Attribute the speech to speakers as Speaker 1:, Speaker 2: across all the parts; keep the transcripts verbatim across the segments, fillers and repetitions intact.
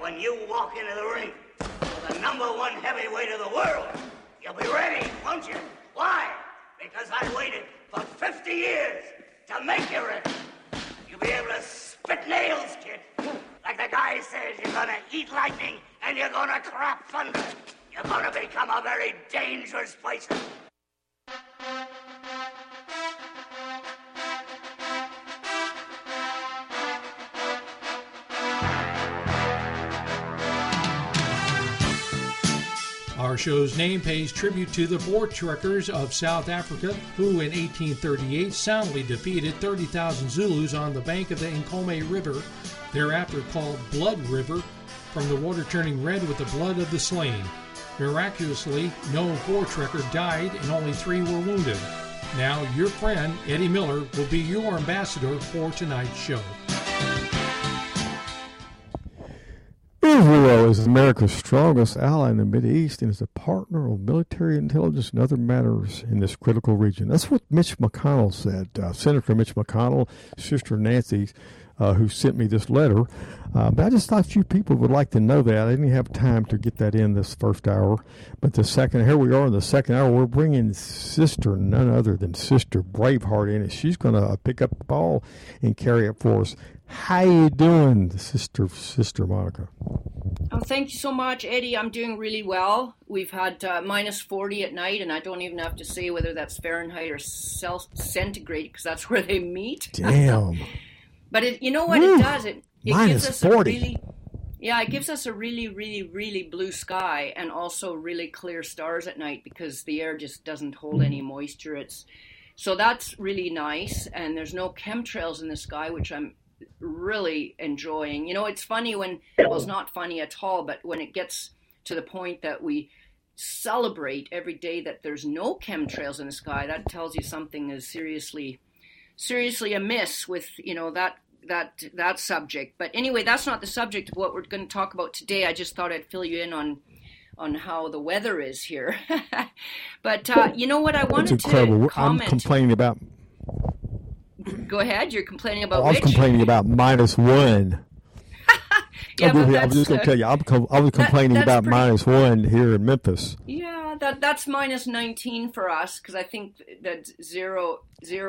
Speaker 1: when you walk into the ring with the number one heavyweight of the world, you'll be ready, won't you? Why? Because I waited for fifty years to make you ready. You'll be able to spit nails, kid. Like the guy says, you're gonna eat lightning and you're gonna crap thunder. You're gonna become a very dangerous person.
Speaker 2: Our show's name pays tribute to the Voortrekkers of South Africa, who in eighteen thirty-eight soundly defeated thirty thousand Zulus on the bank of the Nkomo River, thereafter called Blood River, from the water turning red with the blood of the slain. Miraculously, no Voortrekker died and only three were wounded. Now, your friend, Eddie Miller, will be your ambassador for tonight's show.
Speaker 3: Israel is America's strongest ally in the Mideast and is a partner of military intelligence and other matters in this critical region. That's what Mitch McConnell said. Uh, Senator Mitch McConnell, Sister Nancy, uh, who sent me this letter. Uh, but I just thought a few people would like to know that. I didn't have time to get that in this first hour. But the second, here we are in the second hour. We're bringing Sister, none other than Sister Braveheart in, and she's going to pick up the ball and carry it for us. How you doing, Sister Sister Monica?
Speaker 4: Oh, thank you so much, Eddie. I'm doing really well. We've had uh, minus forty at night, and I don't even have to say whether that's Fahrenheit or centigrade because that's where they meet.
Speaker 3: Damn.
Speaker 4: But it, you know what
Speaker 3: Woo.
Speaker 4: it does? It, it
Speaker 3: minus
Speaker 4: gives us
Speaker 3: forty.
Speaker 4: a really, yeah, it gives us a really, really, really blue sky and also really clear stars at night because the air just doesn't hold any moisture. It's so that's really nice, and there's no chemtrails in the sky, which I'm really enjoying. You know, it's funny when, well, it's not funny at all, but when it gets to the point that we celebrate every day that there's no chemtrails in the sky, that tells you something is seriously, seriously amiss with, you know, that, that, that subject. But anyway, that's not the subject of what we're going to talk about today. I just thought I'd fill you in on, on how the weather is here. But, uh, you know what I wanted
Speaker 3: It's incredible.
Speaker 4: to comment.
Speaker 3: I'm complaining about...
Speaker 4: Go ahead. You're complaining about
Speaker 3: oh, I was
Speaker 4: which?
Speaker 3: complaining about minus one.
Speaker 4: yeah,
Speaker 3: I
Speaker 4: but
Speaker 3: was,
Speaker 4: that's,
Speaker 3: I was just going to
Speaker 4: uh,
Speaker 3: tell you, I'm com- I was complaining
Speaker 4: that,
Speaker 3: about
Speaker 4: pretty...
Speaker 3: minus one here in Memphis.
Speaker 4: Yeah, that that's minus nineteen for us because I think that zero zero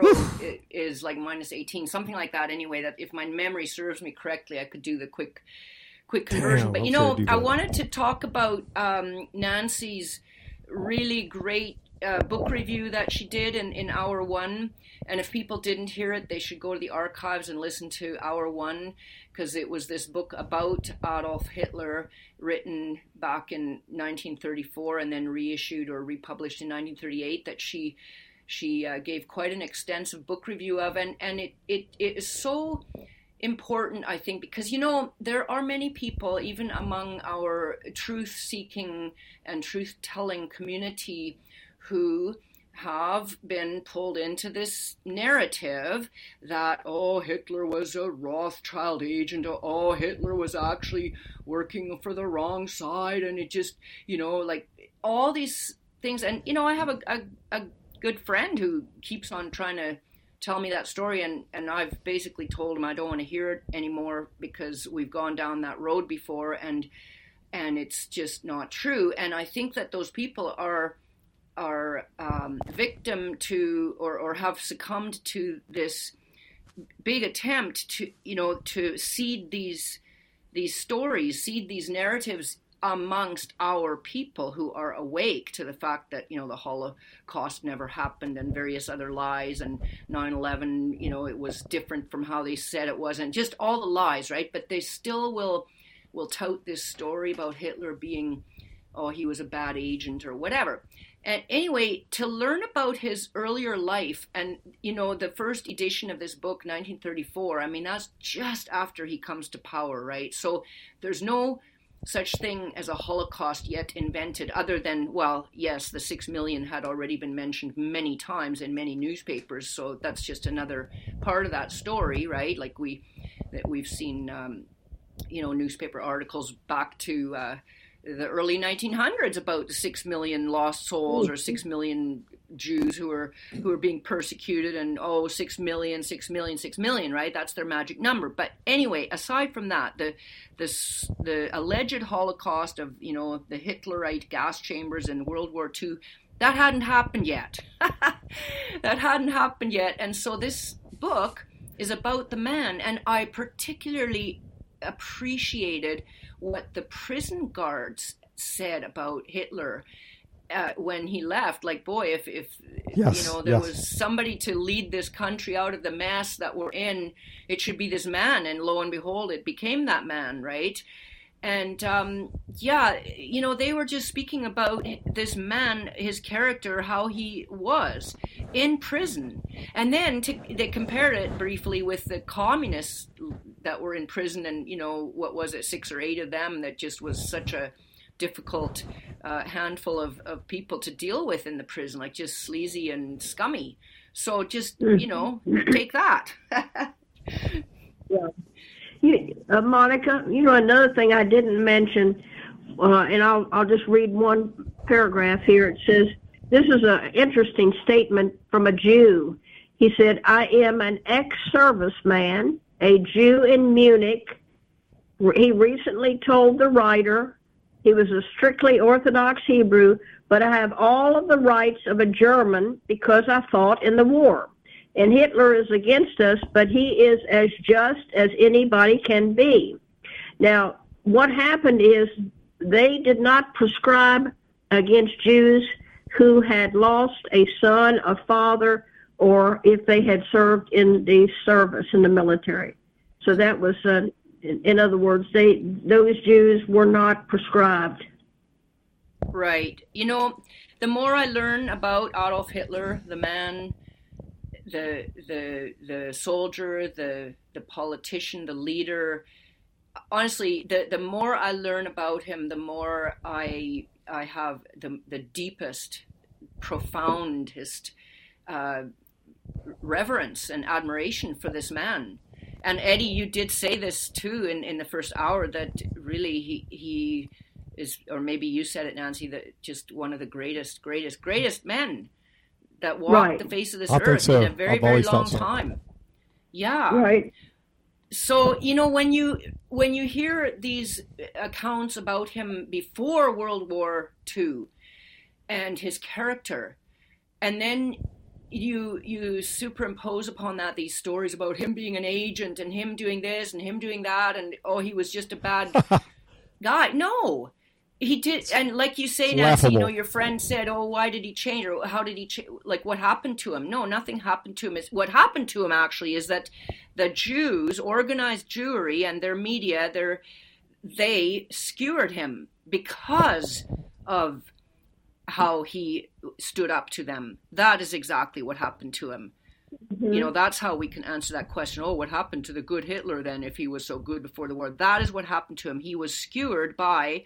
Speaker 4: is like minus eighteen, something like that. Anyway, that if my memory serves me correctly, I could do the quick quick conversion.
Speaker 3: Damn,
Speaker 4: but you
Speaker 3: okay,
Speaker 4: know, I wanted to talk about um, Nancy's really great uh, book review that she did in, in hour one. And if people didn't hear it, they should go to the archives and listen to hour one, because it was this book about Adolf Hitler written back in nineteen thirty-four and then reissued or republished in nineteen thirty-eight that she she uh, gave quite an extensive book review of. And, and it, it, it is so important, I think, because, you know, there are many people, even among our truth-seeking and truth-telling community, who have been pulled into this narrative that, oh, Hitler was a Rothschild agent, or, oh, Hitler was actually working for the wrong side, and it just, you know, like, all these things. And, you know, I have a, a, a good friend who keeps on trying to tell me that story, and, and I've basically told him I don't want to hear it anymore because we've gone down that road before, and and it's just not true. And I think that those people are are um, victim to or, or have succumbed to this big attempt to, you know, to seed these these stories, seed these narratives amongst our people who are awake to the fact that, you know, the Holocaust never happened and various other lies, and nine eleven, you know, it was different from how they said it was, and just all the lies, right? But they still will will tout this story about Hitler being, oh, he was a bad agent or whatever. And anyway, to learn about his earlier life, and, you know, the first edition of this book, nineteen thirty-four, I mean, that's just after he comes to power, right? So there's no such thing as a Holocaust yet invented, other than, well, yes, the six million had already been mentioned many times in many newspapers, so that's just another part of that story, right? Like we, that we've seen, um, you know, newspaper articles back to uh, the early nineteen hundreds about six million lost souls or six million Jews who were who were being persecuted, and oh, six million, six million, six million, right? That's their magic number. But anyway, aside from that, the the the alleged Holocaust of, you know, the Hitlerite gas chambers in World War Two, that hadn't happened yet. That hadn't happened yet, and so this book is about the man, and I particularly appreciated what the prison guards said about Hitler. Uh, when he left, like, boy, if, if
Speaker 3: yes,
Speaker 4: you know, there
Speaker 3: yes.
Speaker 4: was somebody to lead this country out of the mess that we're in, it should be this man. And lo and behold, it became that man, right? And um, yeah, you know, they were just speaking about this man, his character, how he was in prison. And then to, they compared it briefly with the communists that were in prison, and, you know, what was it, six or eight of them, that just was such a difficult uh, handful of, of people to deal with in the prison, like just sleazy and scummy. So just, you know, take that.
Speaker 5: Yeah. You, uh, Monica, you know, another thing I didn't mention, uh, and I'll, I'll just read one paragraph here. It says, this is an interesting statement from a Jew. He said, I am an ex-serviceman, a Jew in Munich. He recently told the writer, he was a strictly Orthodox Hebrew, but I have all of the rights of a German because I fought in the war. And Hitler is against us, but he is as just as anybody can be. Now, what happened is they did not prescribe against Jews who had lost a son, a father, or if they had served in the service, in the military. So that was uh, in other words, they those Jews were not prescribed.
Speaker 4: Right. You know, the more I learn about Adolf Hitler, the man, the the the soldier, the the politician, the leader, honestly, the the more I learn about him, the more I I have the the deepest, profoundest uh, reverence and admiration for this man. And Eddie, you did say this too in, in the first hour, that really he he is, or maybe you said it, Nancy, that just one of the greatest, greatest, greatest men that walked
Speaker 5: right.
Speaker 4: the face of this
Speaker 3: I
Speaker 4: earth
Speaker 3: so.
Speaker 4: in a very,
Speaker 3: I've
Speaker 4: very
Speaker 3: always
Speaker 4: long
Speaker 3: thought so.
Speaker 4: time. Yeah.
Speaker 5: Right.
Speaker 4: So, you know, when you when you hear these accounts about him before World War Two and his character, and then you you superimpose upon that these stories about him being an agent and him doing this and him doing that, and oh, he was just a bad guy. No, he did. And like you say,
Speaker 3: It's
Speaker 4: Nancy,
Speaker 3: laughable.
Speaker 4: you know, your friend said, oh, why did he change, or how did he change? Like, what happened to him? No, nothing happened to him. It's, what happened to him actually is that the Jews, organized Jewry and their media, their they skewered him because of how he stood up to them. That is exactly what happened to him. Mm-hmm. You know, that's how we can answer that question. Oh, what happened to the good Hitler then if he was so good before the war? That is what happened to him. He was skewered by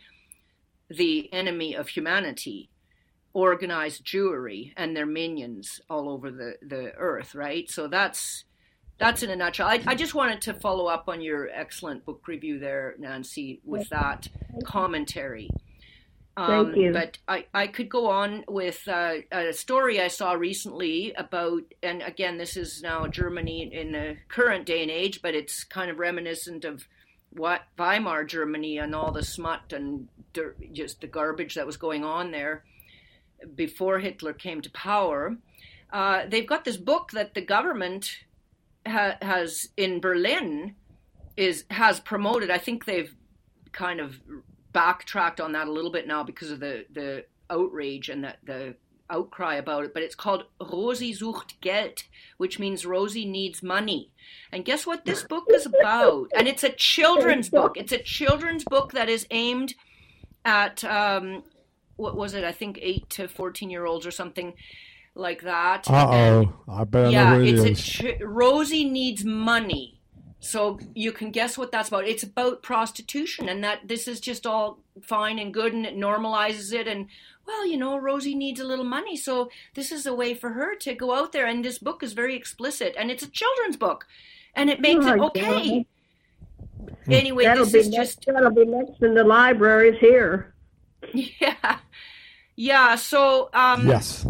Speaker 4: the enemy of humanity, organized Jewry and their minions all over the, the earth, right? So that's that's in a nutshell. I, I just wanted to follow up on your excellent book review there, Nancy, with that commentary. Um,
Speaker 5: Thank you.
Speaker 4: But I, I could go on with uh, a story I saw recently about, and again, this is now Germany in the current day and age, but it's kind of reminiscent of what Weimar Germany and all the smut and dirt, just the garbage that was going on there before Hitler came to power. Uh, they've got this book that the government ha- has in Berlin is has promoted. I think they've kind of backtracked on that a little bit now because of the, the outrage and the, the outcry about it, but it's called Rosi sucht Geld, which means Rosie needs money. And guess what this book is about? And it's a children's book. It's a children's book that is aimed at, um, what was it? I think eight to fourteen year olds or something like that.
Speaker 3: Uh-oh. I bet I
Speaker 4: yeah,
Speaker 3: know who it
Speaker 4: it's
Speaker 3: is.
Speaker 4: a ch- Rosie needs money. So you can guess what that's about. It's about prostitution, and that this is just all fine and good, and it normalizes it. And, well, you know, Rosie needs a little money, so this is a way for her to go out there. And this book is very explicit, and it's a children's book, and it makes
Speaker 5: Oh,
Speaker 4: it okay.
Speaker 5: God.
Speaker 4: Anyway,
Speaker 5: That'll
Speaker 4: this
Speaker 5: be
Speaker 4: is
Speaker 5: next,
Speaker 4: just...
Speaker 5: that'll be next in the libraries here.
Speaker 4: Yeah. Yeah, so... Um,
Speaker 3: Yes.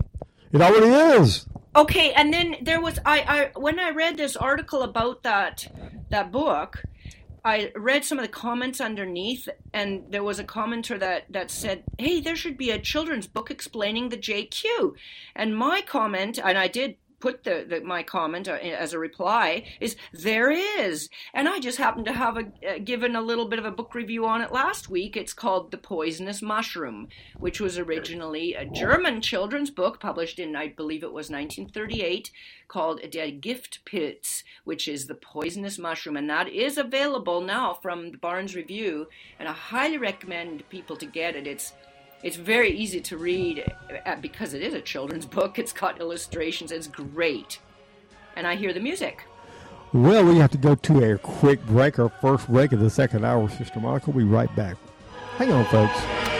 Speaker 3: It already is.
Speaker 4: Okay, and then there was I, I when I read this article about that that book, I read some of the comments underneath, and there was a commenter that, that said, hey, there should be a children's book explaining the J Q. And my comment, and I did put the, the my comment as a reply, is there is. And I just happened to have a, uh, given a little bit of a book review on it last week. It's called The Poisonous Mushroom, which was originally a German children's book published in, I believe it was nineteen thirty-eight, called Der Giftpilz, which is The Poisonous Mushroom. And that is available now from the Barnes Review, and I highly recommend people to get it. It's It's very easy to read because it is a children's book. It's got illustrations. It's great. And I hear the music.
Speaker 3: Well, we have to go to a quick break, our first break of the second hour, Sister Monica. We'll be right back. Hang on, folks.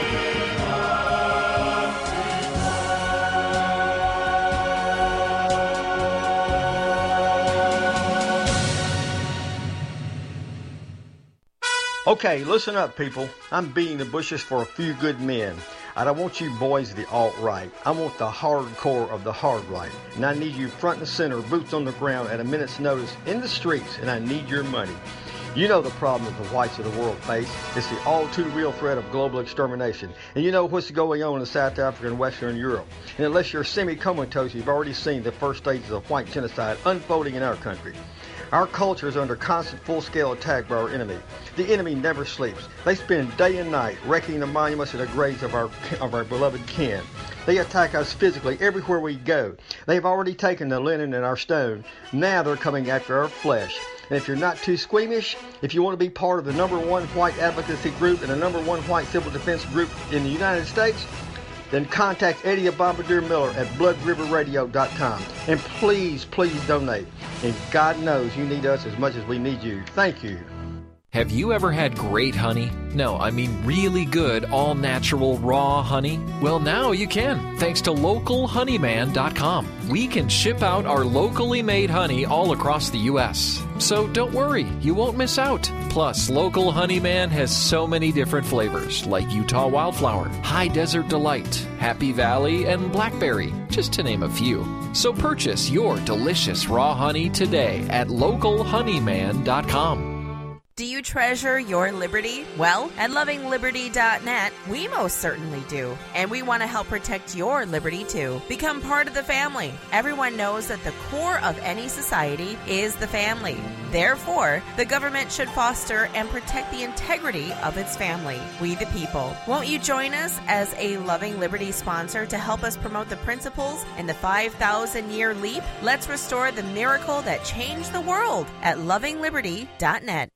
Speaker 6: Okay, listen up, people. I'm beating the bushes for a few good men. I don't want you boys of the alt-right. I want the hardcore of the hard right. And I need you front and center, boots on the ground at a minute's notice in the streets, and I need your money. You know the problem that the whites of the world face. It's the all-too-real threat of global extermination. And you know what's going on in South Africa and Western Europe. And unless you're semi-comatose, you've already seen the first stages of white genocide unfolding in our country. Our culture is under constant full-scale attack by our enemy. The enemy never sleeps. They spend day and night wrecking the monuments and the graves of our of our beloved kin. They attack us physically everywhere we go. They've already taken the linen and our stone. Now they're coming after our flesh. And if you're not too squeamish, if you want to be part of the number one white advocacy group and the number one white civil defense group in the United States, then contact Eddie Bombardier Miller at blood river radio dot com. And please, please donate. And God knows you need us as much as we need you. Thank you.
Speaker 7: Have you ever had great honey? No, I mean really good, all-natural, raw honey? Well, now you can, thanks to local honey man dot com. We can ship out our locally made honey all across the U S So don't worry, you won't miss out. Plus, Local Honeyman has so many different flavors, like Utah Wildflower, High Desert Delight, Happy Valley, and Blackberry, just to name a few. So purchase your delicious raw honey today at local honey man dot com.
Speaker 8: Do you treasure your liberty? Well, at loving liberty dot net, we most certainly do. And we want to help protect your liberty, too. Become part of the family. Everyone knows that the core of any society is the family. Therefore, the government should foster and protect the integrity of its family, we the people. Won't you join us as a Loving Liberty sponsor to help us promote the principles in the five thousand year leap? Let's restore the miracle that changed the world at loving liberty dot net.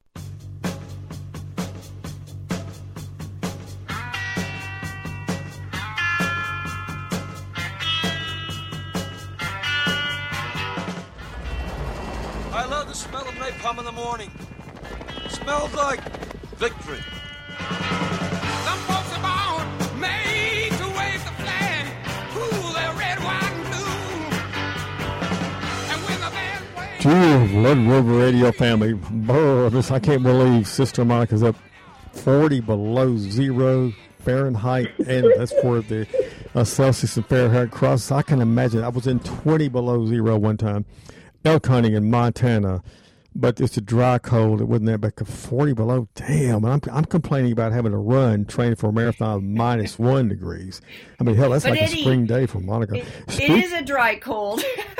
Speaker 9: I love the smell of napalm in the morning. It smells like victory. Some folks are born made to wave the flag, cool their red, white, and blue. And when the band waves...
Speaker 3: Gee, Blood River Radio family. Brr, this, I can't believe Sister Monica's up forty below zero Fahrenheit, and that's for the uh, Celsius and Fahrenheit cross. I can imagine. I was in twenty below zero one time. Elk hunting in Montana, but it's a dry cold. It wasn't that bad. forty below, damn. I'm I'm complaining about having to run, training for a marathon minus one degrees. I mean, hell, that's
Speaker 4: But
Speaker 3: like
Speaker 4: Eddie,
Speaker 3: a spring day for Monica.
Speaker 4: It,
Speaker 3: Speak,
Speaker 4: it is a dry cold.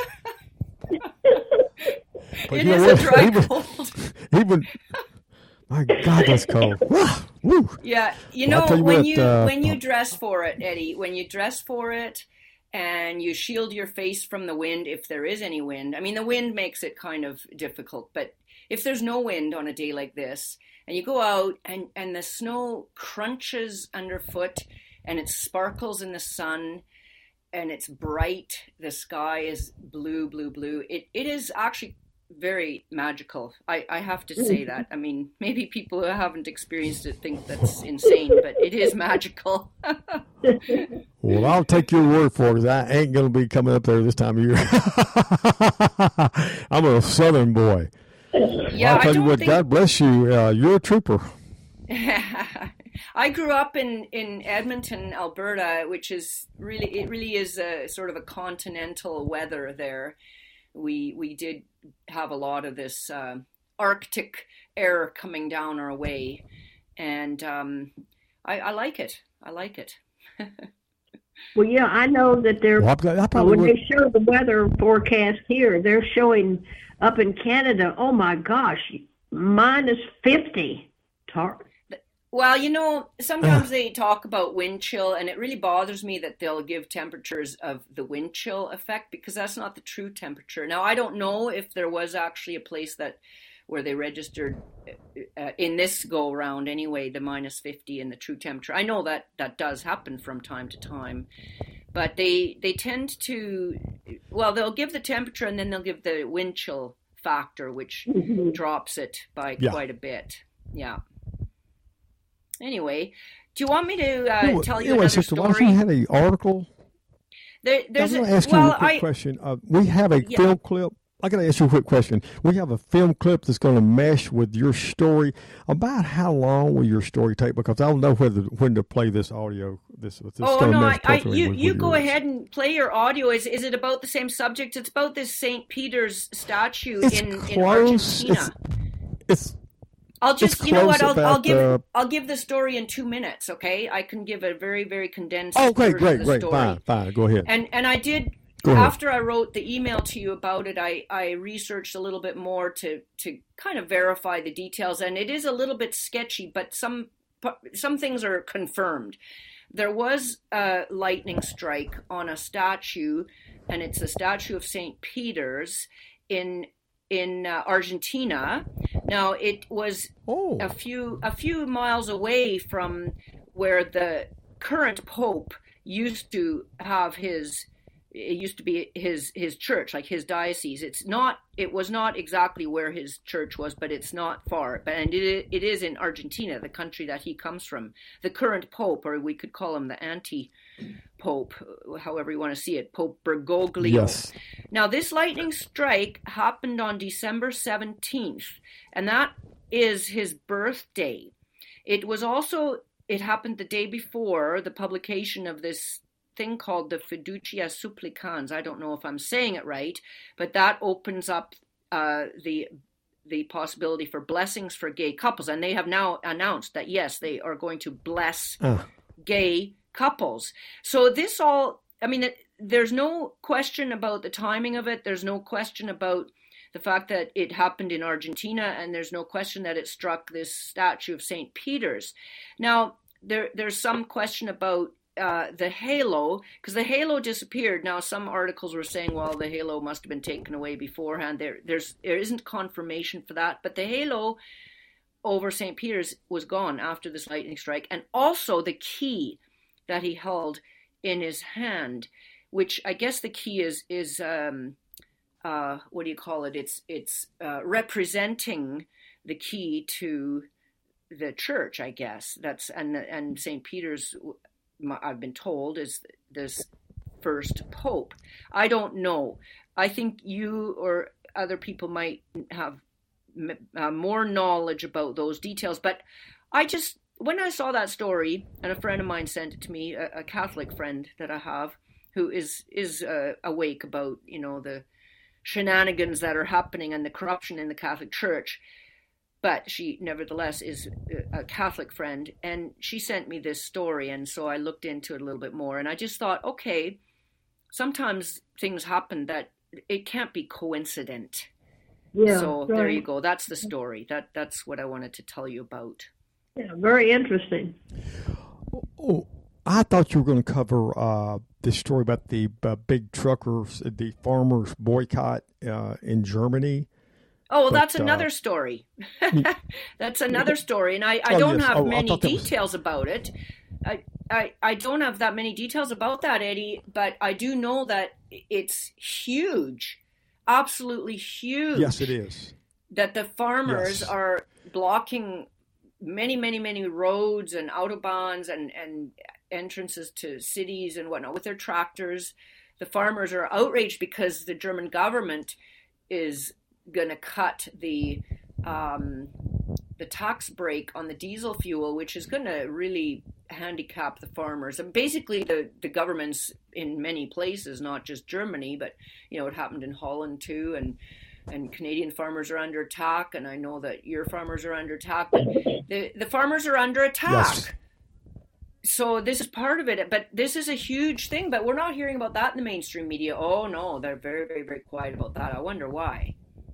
Speaker 3: but
Speaker 4: It
Speaker 3: you
Speaker 4: is
Speaker 3: know
Speaker 4: a
Speaker 3: what?
Speaker 4: dry
Speaker 3: even,
Speaker 4: cold.
Speaker 3: Even, my God, that's cold. Woo.
Speaker 4: Yeah, you
Speaker 3: Well,
Speaker 4: know,
Speaker 3: I'll tell you
Speaker 4: when
Speaker 3: what,
Speaker 4: you
Speaker 3: uh,
Speaker 4: when you dress for it, Eddie, when you dress for it, and you shield your face from the wind, if there is any wind. I mean, the wind makes it kind of difficult, but if there's no wind on a day like this, and you go out and, and the snow crunches underfoot, and it sparkles in the sun, and it's bright, the sky is blue, blue, blue, it it is actually very magical. I, I have to say that. I mean, maybe people who haven't experienced it think that's insane, but it is magical.
Speaker 3: Well, I'll take your word for it, because I ain't going to be coming up there this time of year. I'm a southern boy.
Speaker 4: Yeah,
Speaker 3: I'll tell
Speaker 4: I
Speaker 3: you
Speaker 4: don't
Speaker 3: what,
Speaker 4: think...
Speaker 3: God bless you. Uh, you're a trooper.
Speaker 4: I grew up in, in Edmonton, Alberta, which is really, it really is a sort of a continental weather there. We we did have a lot of this uh, Arctic air coming down our way, and um, I, I like it. I like it.
Speaker 5: Well, yeah, I know that they're,
Speaker 3: well, I, I probably
Speaker 5: when
Speaker 3: would...
Speaker 5: they show the weather forecast here, they're showing up in Canada, oh my gosh, minus fifty. Tar-
Speaker 4: Well, you know, sometimes they talk about wind chill, and it really bothers me that they'll give temperatures of the wind chill effect, because that's not the true temperature. Now, I don't know if there was actually a place that where they registered uh, in this go round anyway, the minus fifty and the true temperature. I know that that does happen from time to time, but they they tend to, well, they'll give the temperature and then they'll give the wind chill factor, which mm-hmm. drops it by yeah. quite a bit. Yeah. Anyway, do you want me to uh, anyway, tell you
Speaker 3: anyway,
Speaker 4: another
Speaker 3: Sister
Speaker 4: story?
Speaker 3: Watson had an article.
Speaker 4: There, there's
Speaker 3: I'm going
Speaker 4: a,
Speaker 3: to ask
Speaker 4: well,
Speaker 3: you a quick
Speaker 4: I,
Speaker 3: question. Uh, we have a
Speaker 4: yeah.
Speaker 3: film clip. I got to ask you a quick question. We have a film clip that's going to mesh with your story. About how long will your story take? Because I don't know whether when to play this audio. This, this
Speaker 4: oh no, I, I, you
Speaker 3: with,
Speaker 4: you
Speaker 3: with
Speaker 4: go
Speaker 3: yours.
Speaker 4: ahead and play your audio. Is is it about the same subject? It's about this Saint Peter's statue
Speaker 3: it's
Speaker 4: in,
Speaker 3: close.
Speaker 4: in Argentina.
Speaker 3: It's, it's
Speaker 4: I'll just,
Speaker 3: it's
Speaker 4: you know what? I'll,
Speaker 3: about,
Speaker 4: I'll give
Speaker 3: uh,
Speaker 4: I'll give the story in two minutes. Okay, I can give a very very condensed.
Speaker 3: Oh, great,
Speaker 4: version
Speaker 3: great,
Speaker 4: of the
Speaker 3: great.
Speaker 4: story.
Speaker 3: Fine, fine. Go ahead.
Speaker 4: And and I did.
Speaker 3: Go ahead.
Speaker 4: After I wrote the email to you about it, I, I researched a little bit more to, to kind of verify the details, and it is a little bit sketchy, but some some things are confirmed. There was a lightning strike on a statue, and it's a statue of Saint Peter's in in uh, Argentina. Now it was
Speaker 3: oh.
Speaker 4: a few a few miles away from where the current Pope used to have his. It used to be his his church, like his diocese. It's not. It was not exactly where his church was, but it's not far. But and it it is in Argentina, the country that he comes from. The current pope, or we could call him the anti-pope, however you want to see it, Pope Bergoglio.
Speaker 3: Yes.
Speaker 4: Now, this lightning strike happened on December seventeenth, and that is his birthday. It was also. It happened the day before the publication of this thing called the Fiducia Supplicans. I don't know if I'm saying it right, but that opens up uh, the the possibility for blessings for gay couples. And they have now announced that, yes, they are going to bless uh. gay couples. So this all, I mean, it, there's no question about the timing of it. There's no question about the fact that it happened in Argentina, and there's no question that it struck this statue of Saint Peter's. Now, there there's some question about Uh, the halo, because the halo disappeared. Now, some articles were saying, well, the halo must have been taken away beforehand. There, there's, there isn't confirmation for that, but the halo over Saint Peter's was gone after this lightning strike, and also the key that he held in his hand, which I guess the key is is um, uh, what do you call it? It's it's uh, representing the key to the church, I guess. That's and and Saint Peter's, I've been told, is this first pope. I don't know. I think you or other people might have uh, more knowledge about those details. But I just, when I saw that story, and a friend of mine sent it to me, a, a Catholic friend that I have, who is is uh, awake about, you know, the shenanigans that are happening and the corruption in the Catholic Church. But she, nevertheless, is a Catholic friend, and she sent me this story, and so I looked into it a little bit more, and I just thought, okay, sometimes things happen that it can't be coincident.
Speaker 5: Yeah,
Speaker 4: so
Speaker 5: right.
Speaker 4: There you go. That's the story. That That's what I wanted to tell you about.
Speaker 5: Yeah, very interesting.
Speaker 3: Oh, I thought you were going to cover uh, this story about the uh, big truckers, the farmers boycott uh, in Germany.
Speaker 4: Oh, well,
Speaker 3: but,
Speaker 4: that's another
Speaker 3: uh,
Speaker 4: story. That's another story, and I, I
Speaker 3: oh,
Speaker 4: don't
Speaker 3: yes.
Speaker 4: have
Speaker 3: oh,
Speaker 4: many
Speaker 3: was...
Speaker 4: details about it. I, I I don't have that many details about that, Eddie, but I do know that it's huge, absolutely huge.
Speaker 3: Yes, it is.
Speaker 4: That the farmers
Speaker 3: yes.
Speaker 4: are blocking many, many, many roads and autobahns and, and entrances to cities and whatnot with their tractors. The farmers are outraged because the German government is going to cut the um, the tax break on the diesel fuel, which is going to really handicap the farmers. And basically, the, the governments in many places, not just Germany, but, you know, it happened in Holland too, and and Canadian farmers are under attack, and I know that your farmers are under attack, but the, the farmers are under attack.
Speaker 3: Yes.
Speaker 4: So this is part of it, but this is a huge thing, but we're not hearing about that in the mainstream media. Oh no, they're very, very, very quiet about that. I wonder why.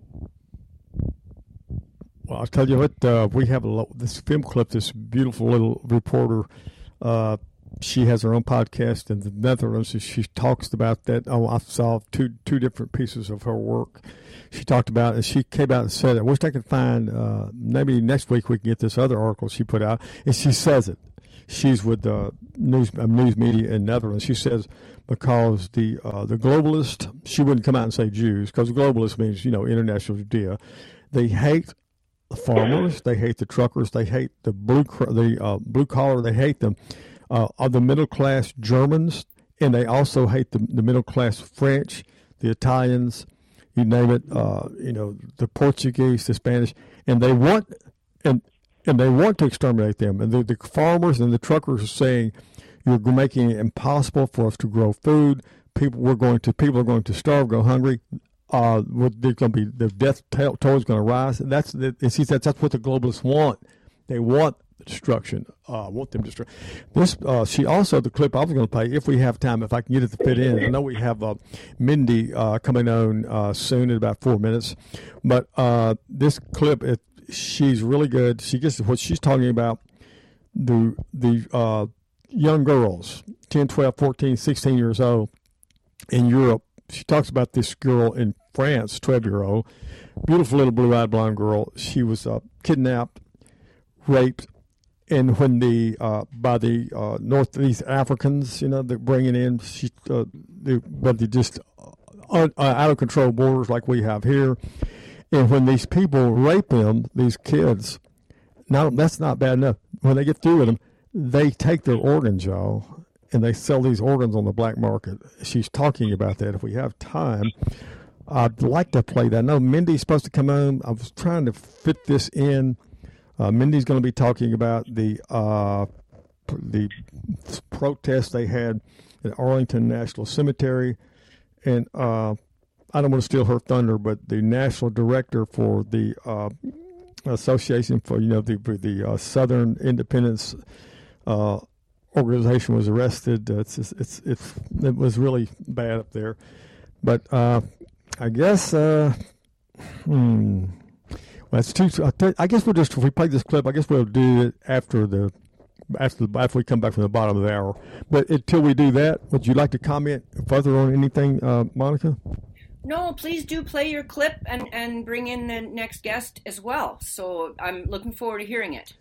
Speaker 3: Well, I'll tell you what, uh, we have a lo- this film clip, this beautiful little reporter, uh, she has her own podcast in the Netherlands. She, she talks about that. Oh, I saw two two different pieces of her work. She talked about, and she came out and said, I wish I could find, uh, maybe next week we can get this other article she put out, and she says it. She's with the news uh, news media in Netherlands. She says because the uh, the globalist, she wouldn't come out and say Jews, because globalist means, you know, international idea. They hate the farmers, they hate the truckers, they hate the blue the uh, blue collar, they hate them, uh, are the middle class Germans, and they also hate the, the middle class French, the Italians, you name it, uh, you know, the Portuguese, the Spanish, and they want and and they want to exterminate them. And the, the farmers and the truckers are saying, you're making it impossible for us to grow food. People we're going to people are going to starve, go hungry. Uh, they're going to be the death toll is going to rise. And that's the, and she said that's what the globalists want. They want destruction. Uh, want them destroyed. This uh, she also the clip I was going to play if we have time, if I can get it to fit in. I know we have uh, Mindy uh, coming on uh, soon in about four minutes, but uh, this clip it, she's really good. She gets what she's talking about. The the uh, young girls, ten, twelve, fourteen, sixteen years old in Europe. She talks about this girl in France, twelve-year-old, beautiful little blue-eyed blonde girl. She was uh, kidnapped, raped, and when the uh, by the uh, Northeast Africans, you know, they're bringing in, she, uh, they, but they just uh, out of control borders like we have here. And when these people rape them, these kids, now that's not bad enough. When they get through with them, they take their organs, y'all, and they sell these organs on the black market. She's talking about that. If we have time, I'd like to play that. I know Mindy's supposed to come on. I was trying to fit this in. Uh, Mindy's going to be talking about the uh, the protests they had at Arlington National Cemetery, and uh, I don't want to steal her thunder, but the national director for the uh, Association for you know the the uh, Southern Independence uh, organization was arrested. Uh, it's, it's it's it was really bad up there, but uh, I guess uh, hmm. Well, that's too. I guess we'll just if we play this clip. I guess we'll do it after the after the, after we come back from the bottom of the hour. But until we do that, would you like to comment further on anything, uh, Monica?
Speaker 4: No, please do play your clip and, and bring in the next guest as well. So I'm looking forward to hearing it.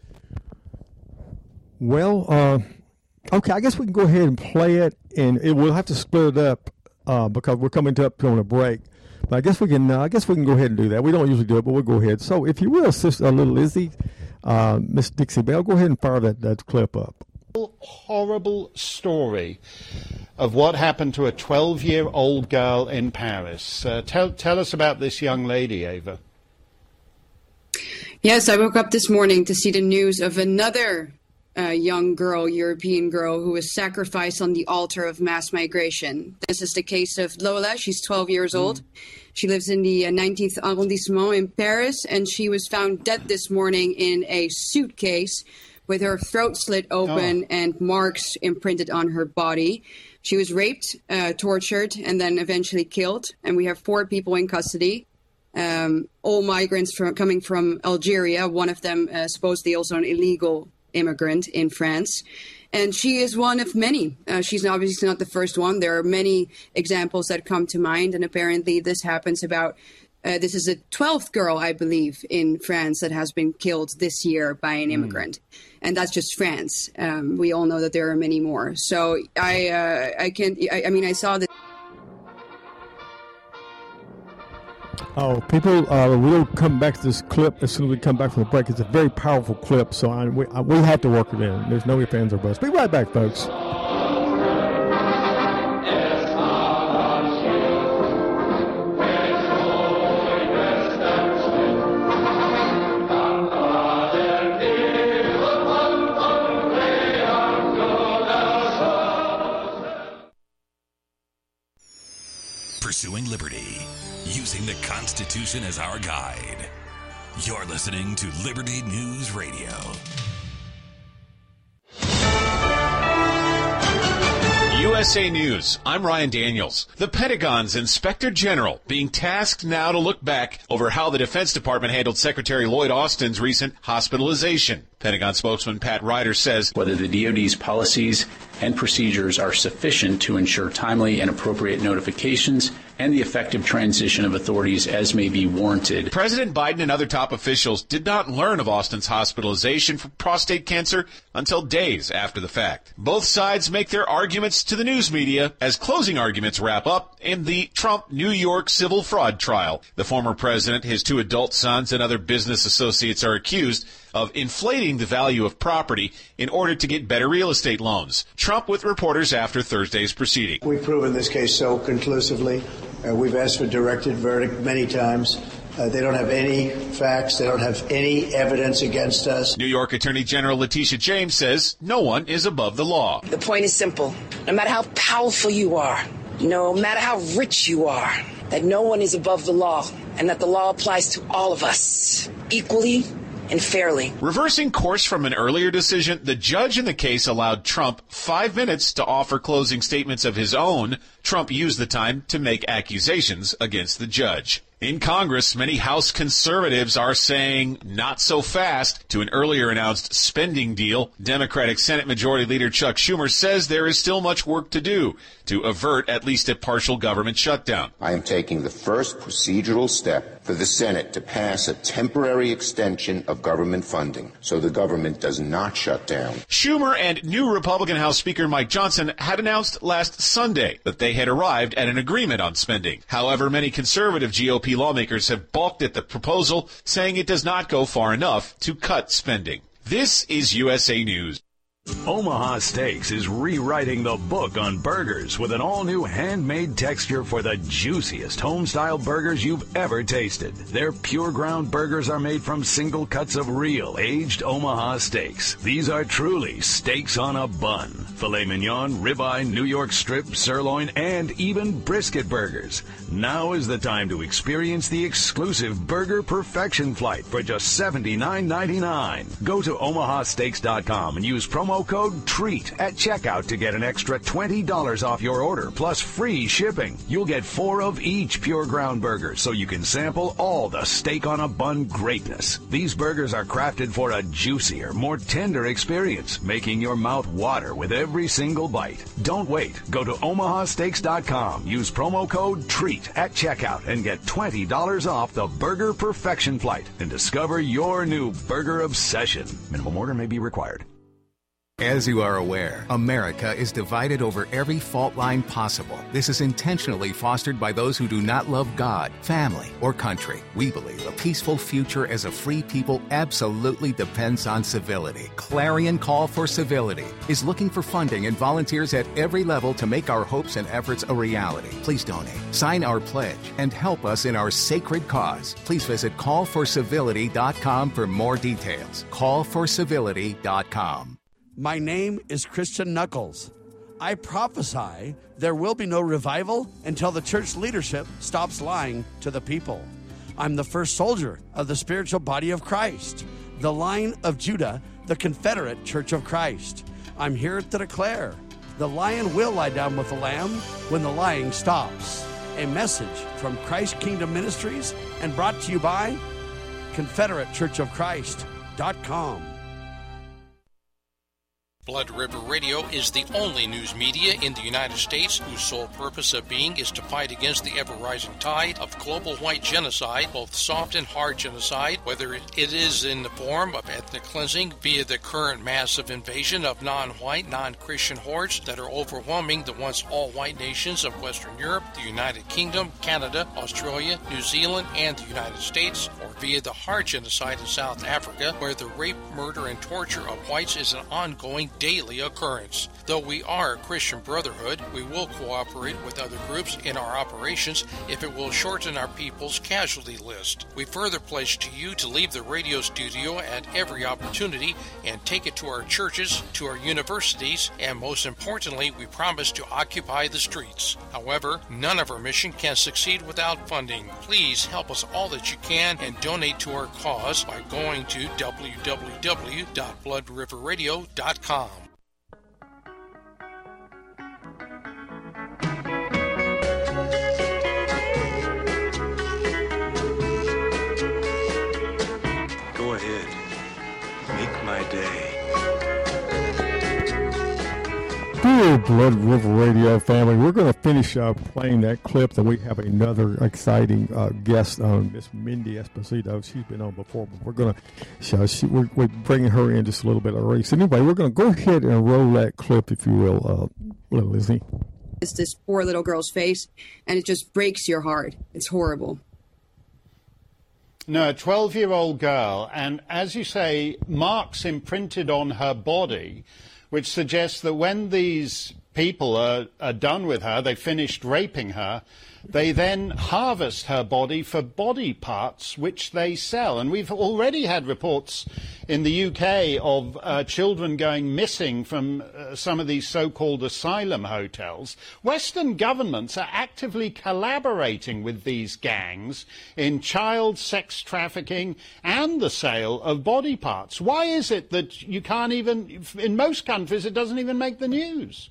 Speaker 3: Well, uh, okay, I guess we can go ahead and play it, and it, we'll have to split it up uh, because we're coming to up on a break. But I guess we can. Uh, I guess we can go ahead and do that. We don't usually do it, but we'll go ahead. So, if you will, Sister uh, Little Izzy, uh, Miss Dixie Bell, go ahead and fire that, that clip up.
Speaker 10: Horrible story of what happened to a twelve-year-old girl in Paris. Uh, tell tell us about this young lady, Ava.
Speaker 11: Yes, I woke up this morning to see the news of another uh, young girl, European girl, who was sacrificed on the altar of mass migration. This is the case of Lola. She's twelve years mm. old. She lives in the uh, nineteenth arrondissement in Paris, and she was found dead this morning in a suitcase with her throat slit open oh. and marks imprinted on her body. She was raped, uh, tortured, and then eventually killed. And we have four people in custody, um, all migrants from, coming from Algeria. One of them uh, supposedly also an illegal immigrant in France. And she is one of many. Uh, she's obviously not the first one. There are many examples that come to mind. And apparently this happens about, uh, this is a twelfth girl, I believe, in France that has been killed this year by an immigrant. Mm. And that's just France. Um, we all know that there are many more. So I, uh, I can't, I, I mean, I saw that.
Speaker 3: Oh, people, uh, we'll come back to this clip as soon as we come back from the break. It's a very powerful clip, so I, we, I, we have to work it in. There's no ifs, ands, or buts. Be right back, folks.
Speaker 12: pursuing liberty, using the Constitution as our guide. You're listening to Liberty News Radio.
Speaker 13: U S A News. I'm Ryan Daniels. The Pentagon's Inspector General being tasked now to look back over how the Defense Department handled Secretary Lloyd Austin's recent hospitalization. Pentagon spokesman Pat Ryder says
Speaker 14: whether the D O D's policies and procedures are sufficient to ensure timely and appropriate notifications and the effective transition of authorities as may be warranted.
Speaker 13: President Biden and other top officials did not learn of Austin's hospitalization for prostate cancer until days after the fact. Both sides make their arguments to the news media as closing arguments wrap up in the Trump New York civil fraud trial. The former president, his two adult sons, and other business associates are accused of inflating the value of property in order to get better real estate loans. Trump with reporters after Thursday's proceeding.
Speaker 15: We've proven this case so conclusively. Uh, we've asked for directed verdict many times. Uh, they don't have any facts. They don't have any evidence against us.
Speaker 13: New York Attorney General Letitia James says no one is above the law.
Speaker 16: The point is simple. No matter how powerful you are, no matter how rich you are, that no one is above the law and that the law applies to all of us equally and fairly.
Speaker 13: Reversing course from an earlier decision, the judge in the case allowed Trump five minutes to offer closing statements of his own. Trump used the time to make accusations against the judge. In Congress, many House conservatives are saying not so fast to an earlier announced spending deal. Democratic Senate Majority Leader Chuck Schumer says there is still much work to do to avert at least a partial government shutdown.
Speaker 17: I am taking the first procedural step for the Senate to pass a temporary extension of government funding so the government does not shut down.
Speaker 13: Schumer and new Republican House Speaker Mike Johnson had announced last Sunday that they had arrived at an agreement on spending. However, many conservative G O P lawmakers have balked at the proposal, saying it does not go far enough to cut spending. This is U S A News.
Speaker 18: Omaha Steaks is rewriting the book on burgers with an all-new handmade texture for the juiciest home-style burgers you've ever tasted. Their pure ground burgers are made from single cuts of real aged Omaha steaks. These are truly steaks on a bun. Filet mignon, ribeye, New York strip, sirloin, and even brisket burgers. Now is the time to experience the exclusive Burger Perfection Flight for just seventy-nine ninety-nine. Go to omaha steaks dot com and use promo code TREAT at checkout to get an extra twenty dollars off your order plus free shipping. You'll get four of each pure ground burger so you can sample all the steak on a bun greatness. These burgers are crafted for a juicier, more tender experience, making your mouth water with every single bite. Don't wait. Go to omaha steaks dot com. Use promo code TREAT at checkout and get twenty dollars off the Burger Perfection Flight and discover your new burger obsession. Minimum order may be required.
Speaker 19: As you are aware, America is divided over every fault line possible. This is intentionally fostered by those who do not love God, family, or country. We believe a peaceful future as a free people absolutely depends on civility. Clarion Call for Civility is looking for funding and volunteers at every level to make our hopes and efforts a reality. Please donate, sign our pledge, and help us in our sacred cause. Please visit call for civility dot com for more details. call for civility dot com.
Speaker 20: My name is Christian Knuckles. I prophesy there will be no revival until the church leadership stops lying to the people. I'm the first soldier of the spiritual body of Christ, the Lion of Judah, the Confederate Church of Christ. I'm here to declare the lion will lie down with the lamb when the lying stops. A message from Christ Kingdom Ministries and brought to you by confederate church of christ dot com.
Speaker 21: Blood River Radio is the only news media in the United States whose sole purpose of being is to fight against the ever-rising tide of global white genocide, both soft and hard genocide, whether it is in the form of ethnic cleansing via the current massive invasion of non-white, non-Christian hordes that are overwhelming the once all-white nations of Western Europe, the United Kingdom, Canada, Australia, New Zealand, and the United States, or via the hard genocide in South Africa, where the rape, murder, and torture of whites is an ongoing daily occurrence. Though we are a Christian Brotherhood, we will cooperate with other groups in our operations if it will shorten our people's casualty list. We further pledge to you to leave the radio studio at every opportunity and take it to our churches, to our universities, and most importantly, we promise to occupy the streets. However, none of our mission can succeed without funding. Please help us all that you can and donate to our cause by going to w w w dot blood river radio dot com.
Speaker 1: Go ahead. Make my day.
Speaker 3: Dear Blood River Radio family, we're going to finish uh, playing that clip. Then we have another exciting uh, guest on, Miss Mindy Esposito. She's been on before, but we're going to she, we're, we're bringing her in just a little bit early. So anyway, we're going to go ahead and roll that clip, if you will, uh, Lizzie.
Speaker 11: It's this poor little girl's face, and it just breaks your heart. It's horrible.
Speaker 10: No, a twelve-year-old girl, and as you say, marks imprinted on her body, which suggests that when these people are, are done with her, they finished raping her, they then harvest her body for body parts which they sell. And we've already had reports in the U K of uh, children going missing from uh, some of these so-called asylum hotels. Western governments are actively collaborating with these gangs in child sex trafficking and the sale of body parts. Why is it that you can't even, in most countries, it doesn't even make the news?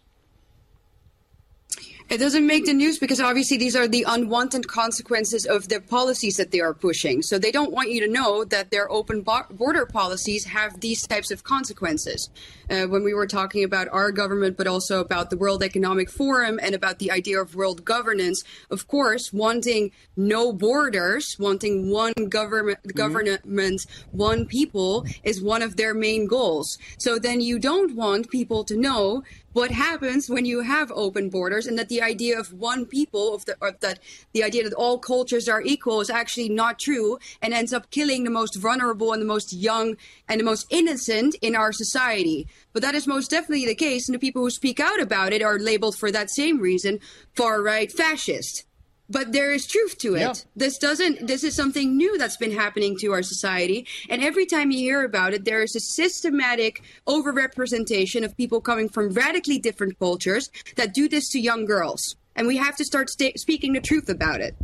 Speaker 11: It doesn't make the news because obviously these are the unwanted consequences of the policies that they are pushing. So they don't want you to know that their open border policies have these types of consequences. Uh, when we were talking about our government, but also about the World Economic Forum and about the idea of world governance, of course, wanting no borders, wanting one government, mm-hmm. government, one people is one of their main goals. So then you don't want people to know what happens when you have open borders, and that the idea of one people, of, the, of that the idea that all cultures are equal is actually not true, and ends up killing the most vulnerable and the most young and the most innocent in our society. But that is most definitely the case, and the people who speak out about it are labeled for that same reason far-right fascist. But there is truth to it. Yeah. This doesn't, this is something new that's been happening to our society. And every time you hear about it, there is a systematic overrepresentation of people coming from radically different cultures that do this to young girls. And we have to start st- speaking the truth about it.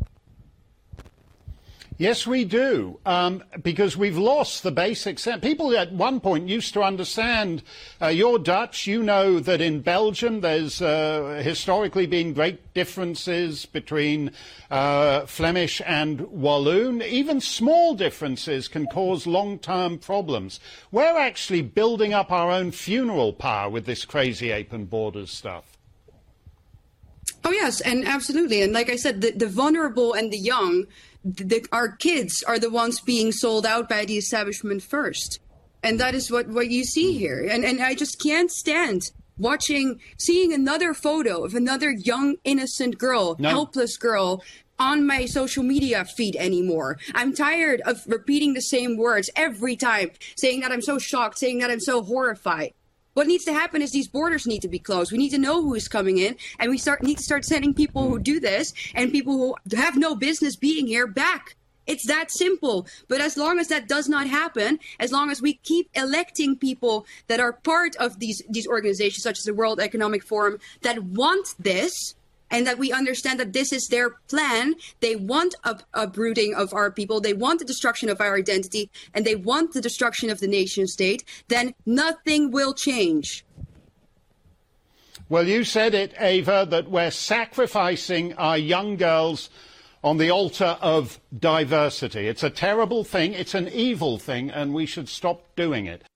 Speaker 10: Yes, we do, um, because we've lost the basic sense. People at one point used to understand, uh, you're Dutch, you know that in Belgium there's uh, historically been great differences between uh, Flemish and Walloon. Even small differences can cause long-term problems. We're actually building up our own funeral pyre with this crazy open borders stuff.
Speaker 11: Oh, yes, and absolutely. And like I said, the, the vulnerable and the young, the, our kids are the ones being sold out by the establishment first. And that is what, what you see here. And, and I just can't stand watching, seeing another photo of another young, innocent girl, no. helpless girl, on my social media feed anymore. I'm tired of repeating the same words every time, saying that I'm so shocked, saying that I'm so horrified. What needs to happen is these borders need to be closed. We need to know who is coming in, and we start need to start sending people who do this and people who have no business being here back. It's that simple. But as long as that does not happen, as long as we keep electing people that are part of these, these organizations, such as the World Economic Forum, that want this, and that we understand that this is their plan. They want a uprooting of our people. They want the destruction of our identity, and they want the destruction of the nation state. Then nothing will change.
Speaker 10: Well, you said it, Ava, that we're sacrificing our young girls on the altar of diversity. It's a terrible thing. It's an evil thing, and we should stop doing it.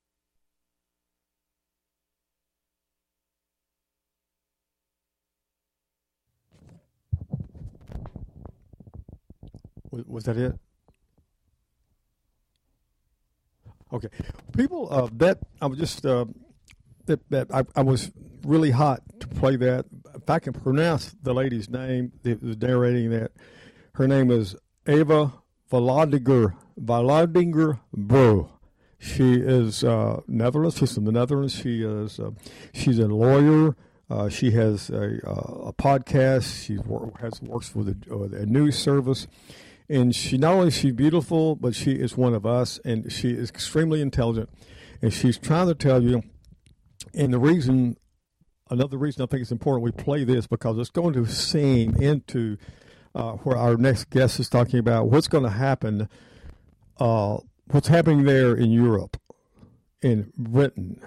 Speaker 3: Was that it? Okay. People, uh, that, I was just, uh, that, that I, I was really hot to play that. If I can pronounce the lady's name that was narrating that, her name is Eva Volodinger, Volodinger Bro. She is uh, Netherlands. She's from the Netherlands. She is. Uh, she's a lawyer. Uh, she has a, uh, a podcast. She wor- has works for the uh, a news service, and she not only is she beautiful, but she is one of us, and she is extremely intelligent, and she's trying to tell you. And the reason, another reason I think it's important we play this because it's going to seam into uh, where our next guest is talking about what's going to happen, uh, what's happening there in Europe, in Britain,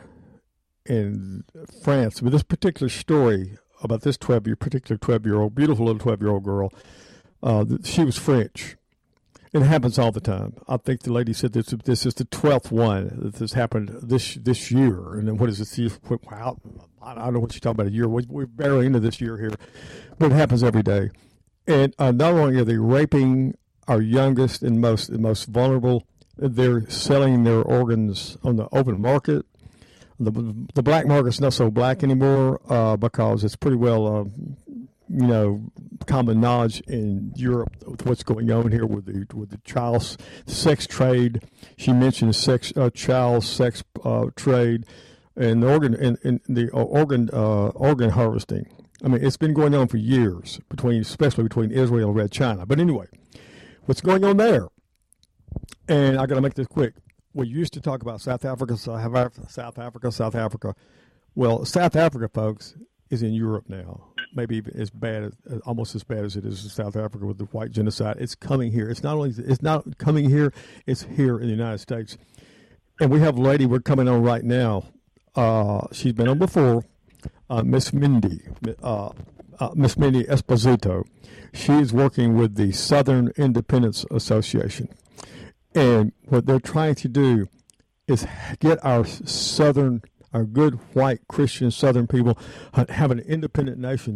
Speaker 3: in France. With this particular story about this twelve year particular twelve year old beautiful little twelve year old girl, uh, she was French. It happens all the time. I think the lady said this this is the twelfth one that has happened this this year. And then what is this? Wow, I don't know what you're talking about. A year. We, we're barely into this year here, but it happens every day. And uh, not only are they raping our youngest and most and most vulnerable, they're selling their organs on the open market. The the black market's not so black anymore uh, because it's pretty well, uh, you know, common knowledge in Europe with what's going on here with the with the child sex trade. She mentioned sex, uh, child sex uh, trade, and the organ and, and the organ uh, organ harvesting. I mean, it's been going on for years between, especially between Israel and Red China. But anyway, what's going on there? And I got to make this quick. We used to talk about South Africa, South Africa, South Africa, South Africa. Well, South Africa, folks, is in Europe now. Maybe even as bad, as, almost as bad as it is in South Africa with the white genocide. It's coming here. It's not only it's not coming here. It's here in the United States. And we have a lady we're coming on right now. Uh, she's been on before, uh, Miss Mindy, uh, uh, Miss Mindy Esposito. She's working with the Southern Independence Association. And what they're trying to do is get our Southern, our good white Christian Southern people have an independent nation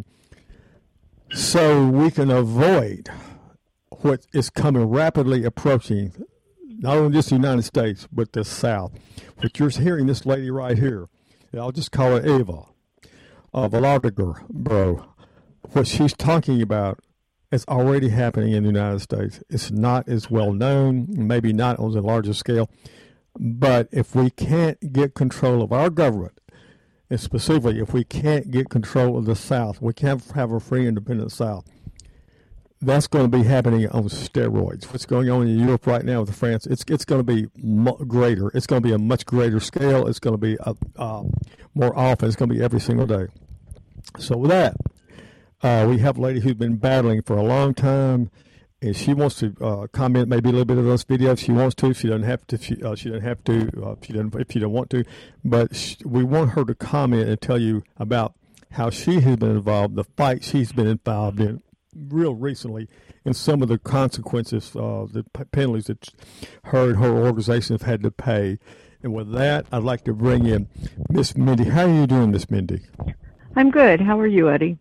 Speaker 3: so we can avoid what is coming rapidly approaching, not only just the United States, but the South. But you're hearing this lady right here, and I'll just call her Eva, uh, Volodymyr, bro. What she's talking about is already happening in the United States. It's not as well known, maybe not on the larger scale, but if we can't get control of our government, and specifically if we can't get control of the South, we can't have a free, independent South, that's going to be happening on steroids. What's going on in Europe right now with France, it's it's going to be mo- greater. It's going to be a much greater scale. It's going to be a, uh, more often. It's going to be every single day. So with that, Uh, we have a lady who's been battling for a long time, and she wants to uh, comment maybe a little bit of those videos. She wants to. She doesn't have to. She, uh, she doesn't have to. Uh, she doesn't. If she don't want to, but she, we want her to comment and tell you about how she has been involved, the fight she's been involved in, real recently, and some of the consequences, uh, the p- penalties that her and her organization have had to pay. And with that, I'd like to bring in Miss Mindy. How are you doing, Miss Mindy?
Speaker 2: I'm good. How are you, Eddie?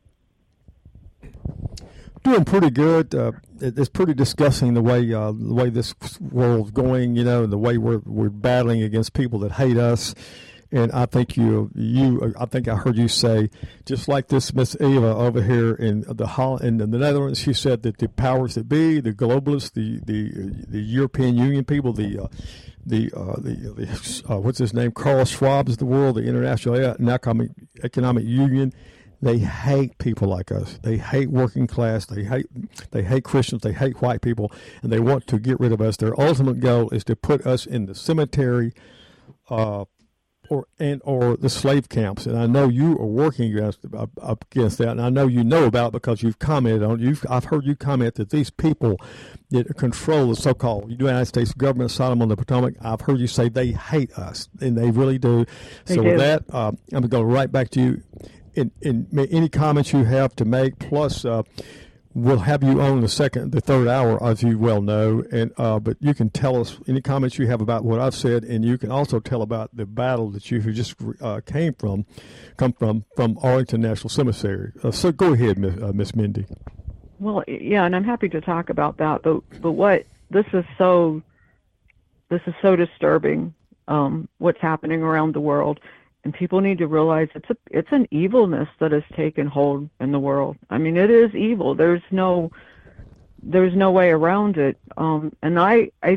Speaker 3: Doing pretty good. Uh, it, it's pretty disgusting the way uh, the way this world's going. You know, the way we're we're battling against people that hate us. And I think you you I think I heard you say, just like this Miss Eva over here in the Hol- in the Netherlands, she said that the powers that be, the globalists, the the the European Union people, the uh, the uh, the, the uh, what's his name, Carl Schwab is the world, the International Economic Economic Union. They hate people like us. They hate working class. They hate they hate Christians. They hate white people, and they want to get rid of us. Their ultimate goal is to put us in the cemetery, uh, or and or the slave camps. And I know you are working against up, up against that, and I know you know about it because you've commented on it. You've, I've heard you comment that these people that control the so-called United States government, Sodom on the Potomac, I've heard you say they hate us, and they really do.
Speaker 2: They
Speaker 3: so
Speaker 2: do.
Speaker 3: with that, uh, I'm going to right back to you. In, in any comments you have to make, plus uh, we'll have you on the second, the third hour, as you well know. And uh, but you can tell us any comments you have about what I've said, and you can also tell about the battle that you just uh, came from, come from from Arlington National Cemetery. Uh, so go ahead, Miss, uh, Miss Mindy.
Speaker 2: Well, yeah, and I'm happy to talk about that. But but what this is so this is so disturbing. Um, what's happening around the world. And people need to realize it's a it's an evilness that has taken hold in the world. I mean, it is evil. There's no there's no way around it. Um, and I I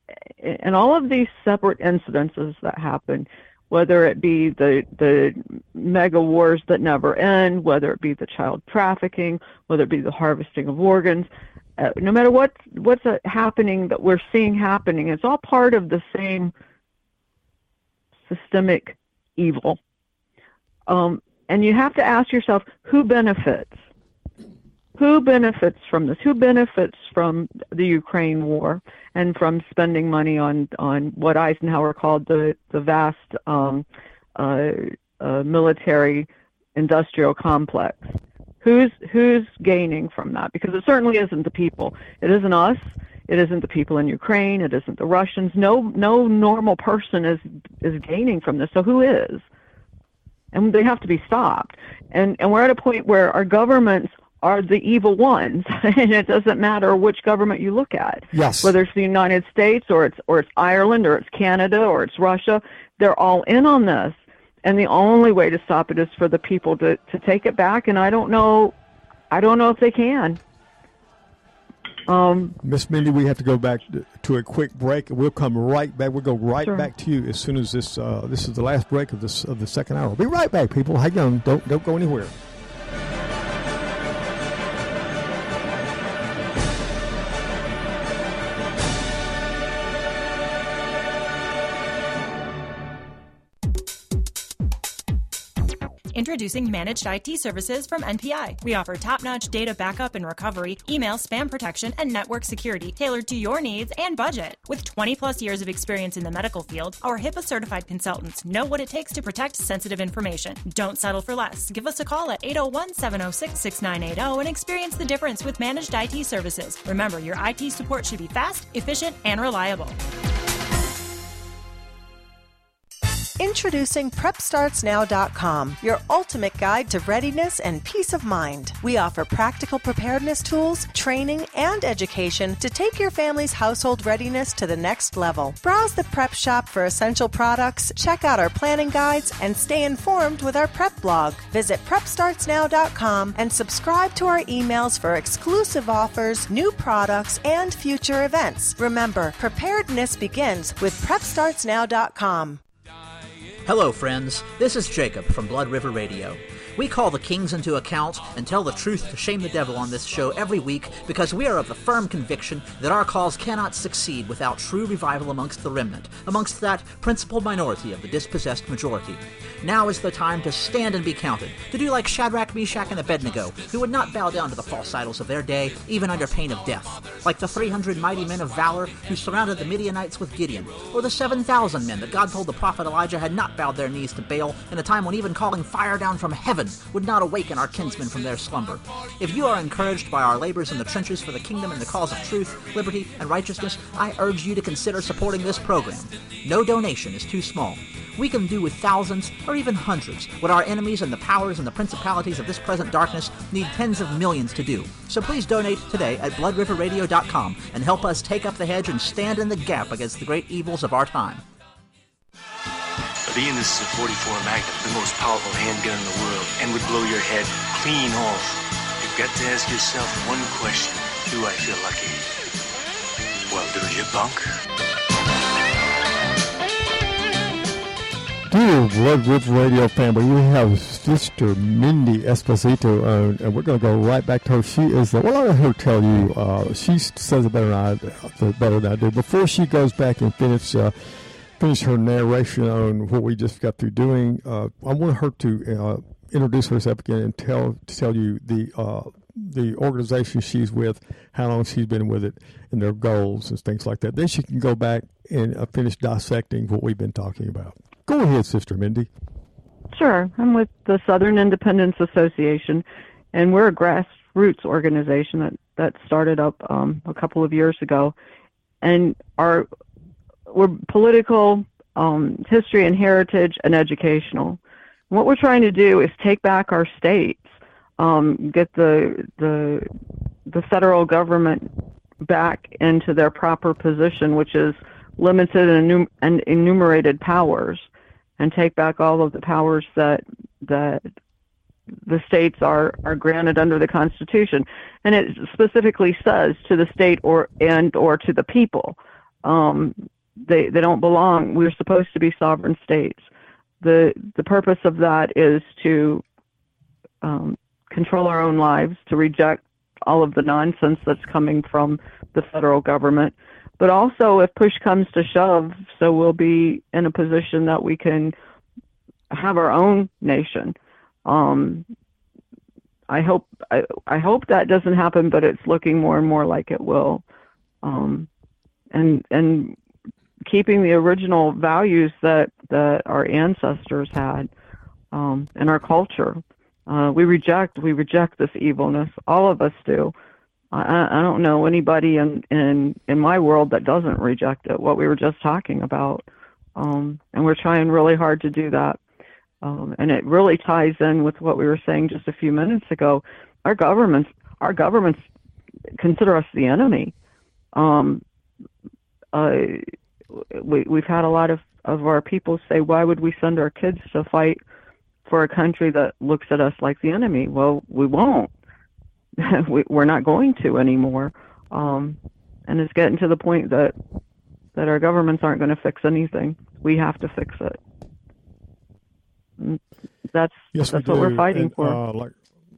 Speaker 2: and all of these separate incidences that happen, whether it be the the mega wars that never end, whether it be the child trafficking, whether it be the harvesting of organs, uh, no matter what what's uh, happening that we're seeing happening, it's all part of the same systemic evil. Um, and you have to ask yourself, who benefits? Who benefits from this? Who benefits from the Ukraine war and from spending money on, on what Eisenhower called the, the vast um, uh, uh, military industrial complex? Who's, who's gaining from that? Because it certainly isn't the people. It isn't us. It isn't the people in Ukraine. It isn't the Russians. No, no normal person is, is gaining from this. So who is? And they have to be stopped. And, and we're at a point where our governments are the evil ones, and it doesn't matter which government you look at.
Speaker 3: Yes.
Speaker 2: Whether it's the United States or it's or it's Ireland or it's Canada or it's Russia, they're all in on this. And the only way to stop it is for the people to, to take it back, and I don't know I don't know if they can. Um,
Speaker 3: Miss Mindy, we have to go back to a quick break, and we'll come right back. We'll go right sure. back to you as soon as this uh, this is the last break of this of the second hour. We'll be right back, people. Hang on, don't don't go anywhere.
Speaker 6: Introducing Managed I T Services from N P I. We offer top-notch data backup and recovery, email spam protection, and network security tailored to your needs and budget. With twenty plus years of experience in the medical field, our HIPAA-certified consultants know what it takes to protect sensitive information. Don't settle for less. Give us a call at eight oh one, seven oh six, six nine eight oh and experience the difference with Managed I T Services. Remember, your I T support should be fast, efficient, and reliable.
Speaker 22: Introducing Prep Starts Now dot com, your ultimate guide to readiness and peace of mind. We offer practical preparedness tools, training, and education to take your family's household readiness to the next level. Browse the prep shop for essential products, check out our planning guides, and stay informed with our prep blog. Visit Prep Starts Now dot com and subscribe to our emails for exclusive offers, new products, and future events. Remember, preparedness begins with Prep Starts Now dot com.
Speaker 23: Hello, friends. This is Jacob from Blood River Radio. We call the kings into account and tell the truth to shame the devil on this show every week because we are of the firm conviction that our cause cannot succeed without true revival amongst the remnant, amongst that principal minority of the dispossessed majority. Now is the time to stand and be counted, to do like Shadrach, Meshach, and Abednego, who would not bow down to the false idols of their day, even under pain of death, like the three hundred mighty men of valor who surrounded the Midianites with Gideon, or the seven thousand men that God told the prophet Elijah had not bowed their knees to Baal in a time when even calling fire down from heaven would not awaken our kinsmen from their slumber. If you are encouraged by our labors in the trenches for the kingdom and the cause of truth, liberty, and righteousness, I urge you to consider supporting this program. No donation is too small. We can do with thousands or even hundreds what our enemies and the powers and the principalities of this present darkness need tens of millions to do. So please donate today at blood river radio dot com and help us take up the hedge and stand in the gap against the great evils of our time.
Speaker 1: Being this is a forty-four Magnum, the most powerful handgun in the world, and would blow your head clean off, you've got to ask yourself one question. Do I feel lucky? Well, do you, punk?
Speaker 3: Dear Blood River Radio family, we have Sister Mindy Esposito, uh, and we're going to go right back to her. She is, uh, well, I'll let her tell you. Uh, she says it better than I, better than I do. Before she goes back and finish, uh, finish her narration on what we just got through doing, uh, I want her to uh, introduce herself again and tell to tell you the uh, the organization she's with, how long she's been with it, and their goals and things like that. Then she can go back and uh, finish dissecting what we've been talking about. Go ahead, Sister Mindy.
Speaker 2: Sure. I'm with the Southern Independence Association, and we're a grassroots organization that, that started up um, a couple of years ago. And our we're political, um, history and heritage, and educational. And what we're trying to do is take back our states, um, get the the the federal government back into their proper position, which is limited and, enum- and enumerated powers, and take back all of the powers that that the states are, are granted under the Constitution. And it specifically says to the state or and or to the people. Um, they they don't belong. We're supposed to be sovereign states. The the purpose of that is to um, control our own lives, to reject all of the nonsense that's coming from the federal government. But also, if push comes to shove, so we'll be in a position that we can have our own nation. Um, I hope I, I hope that doesn't happen, but it's looking more and more like it will. Um, and and keeping the original values that, that our ancestors had um, in our culture. Uh, we reject we reject this evilness. All of us do. I, I don't know anybody in, in, in my world that doesn't reject it, what we were just talking about. Um, and we're trying really hard to do that. Um, and it really ties in with what we were saying just a few minutes ago. Our governments, our governments consider us the enemy. Um, uh, we, we've had a lot of, of our people say, why would we send our kids to fight for a country that looks at us like the enemy? Well, we won't. we, we're not going to anymore. Um, and it's getting to the point that that our governments aren't going to fix anything. We have to fix it. And that's
Speaker 3: yes,
Speaker 2: that's
Speaker 3: we
Speaker 2: what
Speaker 3: do.
Speaker 2: we're fighting
Speaker 3: and,
Speaker 2: for.
Speaker 3: Uh, like,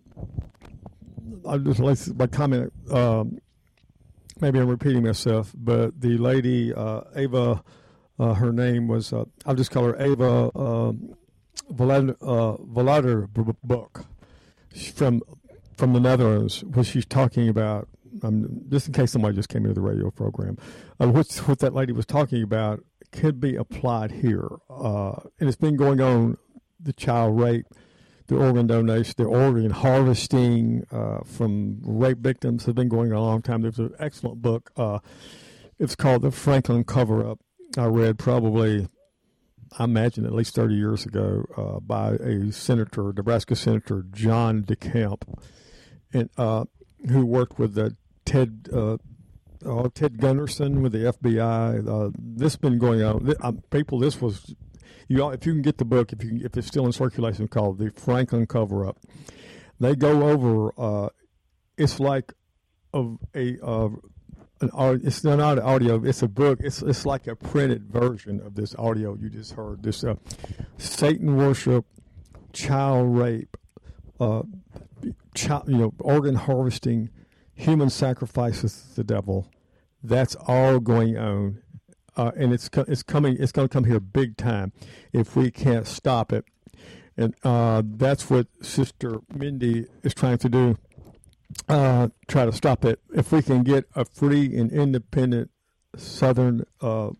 Speaker 3: I just like my comment. Um, maybe I'm repeating myself, but the lady uh, Ava, uh, her name was uh, I'll just call her Ava um, Vlad, uh, Vladerboek from. from the Netherlands, what she's talking about, um, just in case somebody just came into the radio program, uh, what, what that lady was talking about could be applied here. Uh, and it's been going on, the child rape, the organ donation, the organ harvesting uh, from rape victims has been going on a long time. There's an excellent book. Uh, it's called The Franklin Cover-Up. I read probably, I imagine at least thirty years ago uh, by a senator, Nebraska Senator John DeCamp, and uh, who worked with the Ted uh, uh, Ted Gunderson with the F B I. Uh, this has been going on. This, um, people, this was you. All, if you can get the book, if you can, if it's still in circulation, called The Franklin Cover-Up. They go over. Uh, it's like a, a uh, an it's not an audio. It's a book. It's it's like a printed version of this audio you just heard. This uh, Satan worship, child rape. Uh, Child, you know, organ harvesting, human sacrifices to the devil. That's all going on, uh, and it's it's coming. It's going to come here big time if we can't stop it. And uh, that's what Sister Mindy is trying to do. Uh, try to stop it. If we can get a free and independent Southern, uh,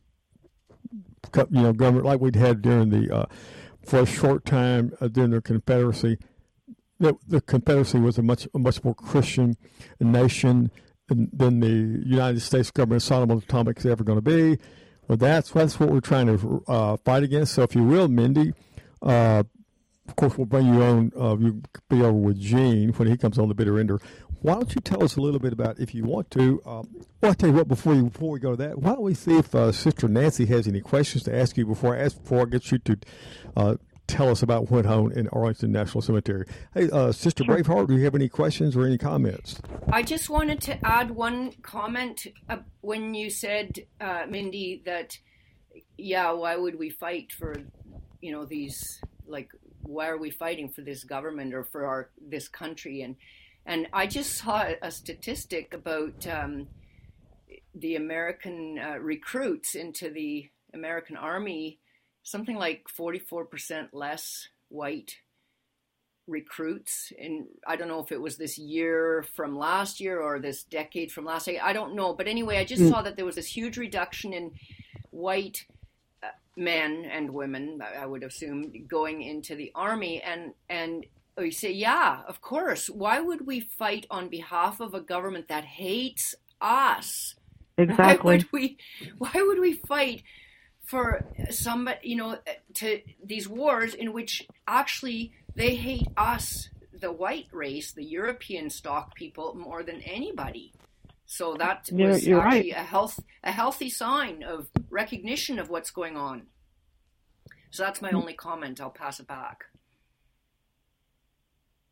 Speaker 3: you know, government like we'd had during the uh, for a short time uh, during the Confederacy. The, the Confederacy was a much a much more Christian nation than, than the United States government, Sodom and Atomic, is ever going to be. Well, that's that's what we're trying to uh, fight against. So, if you will, Mindy, uh, of course, we'll bring you on. Uh, you'll be over with Gene when he comes on the Bitter Ender. Why don't you tell us a little bit about, if you want to? Uh, well, I'll tell you what. Before you before we go to that, why don't we see if uh, Sister Nancy has any questions to ask you before I ask before I get you to. Uh, Tell us about what went on in Arlington National Cemetery. Hey, uh, Sister sure. Braveheart, do you have any questions or any comments?
Speaker 4: I just wanted to add one comment uh, when you said, uh, Mindy, that, yeah, why would we fight for, you know, these, like, why are we fighting for this government or for our this country? And and I just saw a statistic about um, the American uh, recruits into the American Army. Something like forty-four percent less white recruits. And I don't know if it was this year from last year or this decade from last year. I don't know. But anyway, I just mm. saw that there was this huge reduction in white uh, men and women, I would assume, going into the Army. And, and you say, yeah, of course. Why would we fight on behalf of a government that hates us?
Speaker 2: Exactly.
Speaker 4: Why would we, why would we fight for somebody, you know, to these wars in which actually they hate us, the white race, the European stock people, more than anybody. So that
Speaker 2: you're,
Speaker 4: was
Speaker 2: you're
Speaker 4: actually
Speaker 2: right.
Speaker 4: a health, a healthy sign of recognition of what's going on. So that's my only comment. I'll pass it back.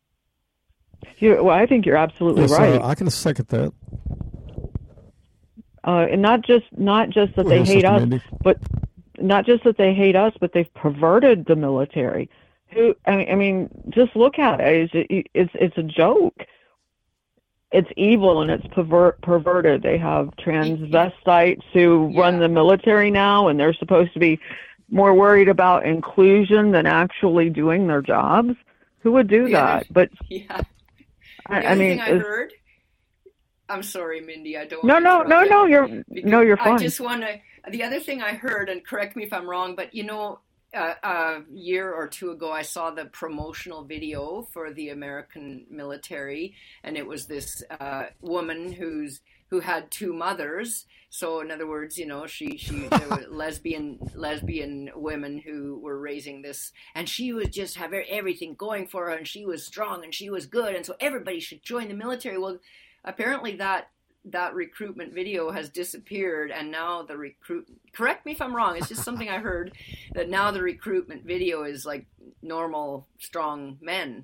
Speaker 2: You're, well, I think you're absolutely
Speaker 3: yes,
Speaker 2: right.
Speaker 3: Uh, I can second that.
Speaker 2: uh, and not just not just that
Speaker 3: Go
Speaker 2: they
Speaker 3: ahead,
Speaker 2: hate
Speaker 3: Sister
Speaker 2: us,
Speaker 3: Mindy.
Speaker 2: but not just that they hate us, but they've perverted the military. Who I mean, I mean just look at it. It's it's, it's a joke. It's evil and it's pervert, perverted. They have transvestites who
Speaker 4: Yeah.
Speaker 2: run the military now, and they're supposed to be more worried about inclusion than actually doing their jobs. Who would do
Speaker 4: The
Speaker 2: that?
Speaker 4: other-
Speaker 2: But
Speaker 4: Yeah. The
Speaker 2: I,
Speaker 4: other
Speaker 2: I mean,
Speaker 4: thing I
Speaker 2: it's-
Speaker 4: heard. I'm sorry, Mindy. I don't.
Speaker 2: no,
Speaker 4: wanna
Speaker 2: no,
Speaker 4: interrupt
Speaker 2: no,
Speaker 4: you.
Speaker 2: no. You're
Speaker 4: Because
Speaker 2: no, you're
Speaker 4: I
Speaker 2: fine.
Speaker 4: just want to. The other thing I heard, and correct me if I'm wrong, but you know, uh, a year or two ago, I saw the promotional video for the American military, and it was this uh, woman who's who had two mothers. So, in other words, you know, she she there were lesbian lesbian women who were raising this, and she was just have everything going for her, and she was strong, and she was good, and so everybody should join the military. Well, apparently that that recruitment video has disappeared, and now the recruit correct me if I'm wrong, it's just something I heard, that now the recruitment video is like normal strong men.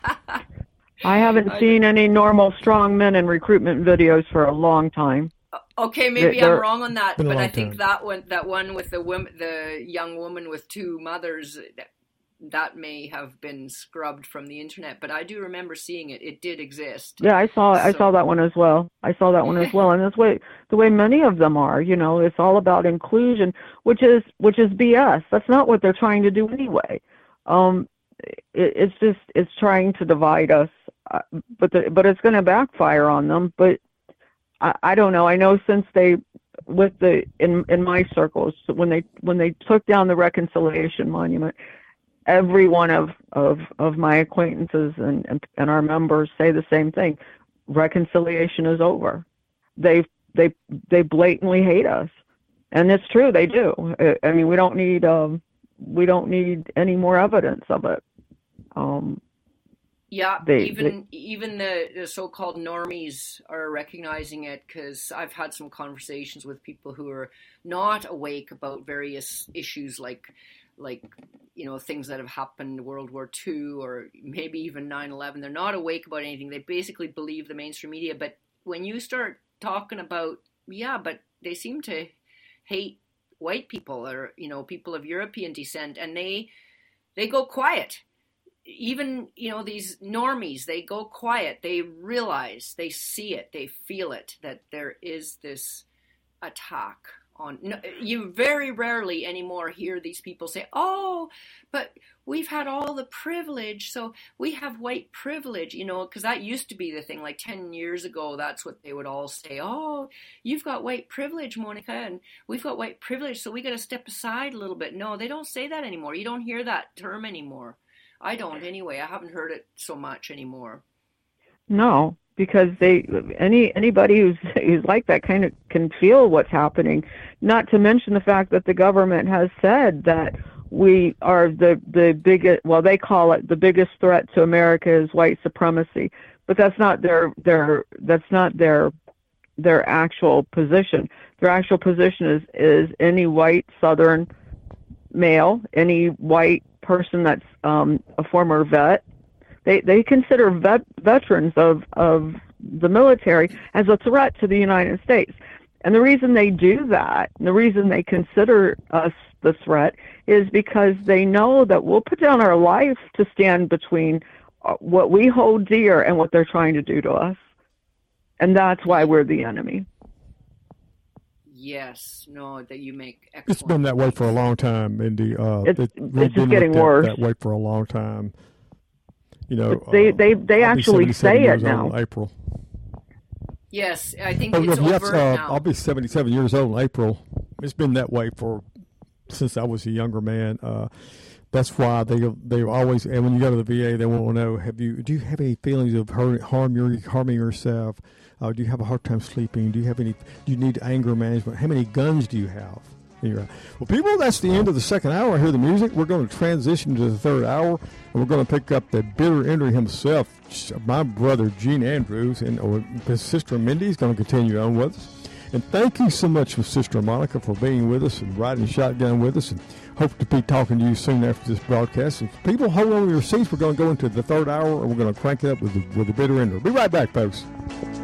Speaker 2: I haven't
Speaker 4: I-
Speaker 2: seen any normal strong men in recruitment videos for a long time.
Speaker 4: Okay, maybe
Speaker 2: They're-
Speaker 4: I'm wrong on that,
Speaker 2: Been a
Speaker 4: but I
Speaker 2: long
Speaker 4: think
Speaker 2: time.
Speaker 4: that one that one with the women, the young woman with two mothers, that may have been scrubbed from the internet, but I do remember seeing it. It did exist.
Speaker 2: Yeah, I saw I
Speaker 4: So-
Speaker 2: saw that one as well. I saw that one as well, and that's way the way many of them are. You know, it's all about inclusion, which is which is B S. That's not what they're trying to do anyway. Um, it, it's just it's trying to divide us, uh, but the, but it's going to backfire on them. But I, I don't know. I know since they with the in in my circles when they when they took down the Reconciliation Monument, every one of, of, of my acquaintances and, and, and our members say the same thing. Reconciliation is over. They they they blatantly hate us, and it's true. They do. I- I mean, we don't need um, we don't need any more evidence of it. Um,
Speaker 4: Yeah,
Speaker 2: They-
Speaker 4: even even the, the so-called normies are recognizing it, because I've had some conversations with people who are not awake about various issues like like you know things that have happened, World War Two or maybe even nine eleven. They're not awake about anything. They basically believe the mainstream media. But when you start talking about yeah, but they seem to hate white people or you know people of European descent, and they they go quiet. Even, you know, these normies, they go quiet. They realize, they see it, they feel it, that there is this attack on... No, you very rarely anymore hear these people say, oh, but we've had all the privilege, so we have white privilege, you know, because that used to be the thing. Like ten years ago, that's what they would all say. Oh, you've got white privilege, Monica, and we've got white privilege, so we got to step aside a little bit. No, they don't say that anymore. You don't hear that term anymore. I don't anyway. I haven't heard it so much anymore.
Speaker 2: no, because they any anybody who's who's like that kind of can feel what's happening. Not to mention the fact that the government has said that we are the the biggest. Well, they call it the biggest threat to America is white supremacy, but that's not their their that's not their their actual position. Their actual position is is any white Southern male, any white person that's um, a former vet. They they consider vet, veterans of of the military as a threat to the United States. And the reason they do that, and the reason they consider us the threat, is because they know that we'll put down our life to stand between uh, what we hold dear and what they're trying to do to us. And that's why we're the enemy.
Speaker 4: Yes, no, that you make excellent.
Speaker 3: It's been that way for a long time, Mindy. Uh,
Speaker 2: It's-
Speaker 3: it,
Speaker 2: it's
Speaker 3: we've
Speaker 2: just
Speaker 3: been
Speaker 2: getting
Speaker 3: looked at
Speaker 2: worse.
Speaker 3: that way for a long time. You know,
Speaker 2: They
Speaker 3: uh,
Speaker 2: they they
Speaker 3: I'll be
Speaker 2: actually
Speaker 3: seventy-seven
Speaker 2: say
Speaker 3: years
Speaker 2: it
Speaker 3: old
Speaker 2: now.
Speaker 3: in April.
Speaker 4: Yes, I think
Speaker 3: Oh,
Speaker 4: it's
Speaker 3: yes,
Speaker 4: over
Speaker 3: uh,
Speaker 4: now.
Speaker 3: I'll be seventy-seven years old in April. It's been that way for since I was a younger man. Uh, that's why they they always, and when you go to the V A, they want to know: Have you do you have any feelings of hurt, harm your harming yourself? Uh, do you have a hard time sleeping? Do you have any? Do you need anger management? How many guns do you have? Well, people, that's the end of the second hour. I hear the music. We're going to transition to the third hour, and we're going to pick up the bitter Henry himself, my brother Gene Andrews, and or his sister Mindy is going to continue on with us. And thank you so much, Sister Monica, for being with us and riding shotgun with us, and hope to be talking to you soon after this broadcast. If people hold on to your seats, we're going to go into the third hour, and we're going to crank it up with the, with the bitter Henry. Be right back, folks.